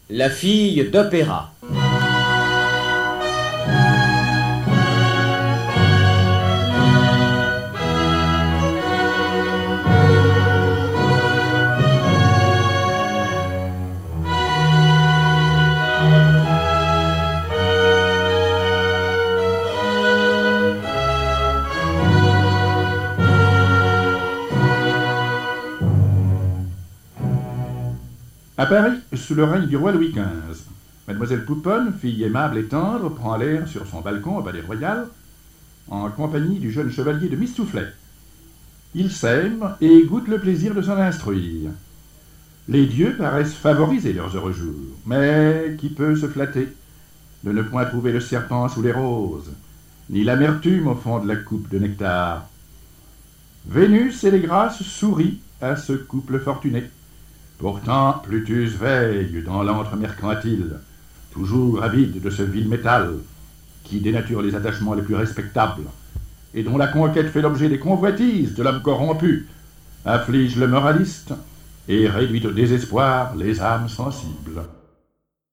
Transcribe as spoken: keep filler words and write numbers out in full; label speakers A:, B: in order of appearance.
A: La fille d'opéra.
B: À Paris, sous le règne du roi Louis quinze, Mademoiselle Pouponne, fille aimable et tendre, prend l'air sur son balcon au Palais Royal, en compagnie du jeune chevalier de Mistoufflet. Ils s'aiment et goûtent le plaisir de s'en instruire. Les dieux paraissent favoriser leurs heureux jours, mais qui peut se flatter de ne point trouver le serpent sous les roses, ni l'amertume au fond de la coupe de nectar. Vénus et les Grâces sourient à ce couple fortuné. Pourtant, Plutus veille dans l'antre mercantile, toujours avide de ce vil métal, qui dénature les attachements les plus respectables, et dont la conquête fait l'objet des convoitises de l'homme corrompu, afflige le moraliste, et réduit au désespoir les âmes sensibles.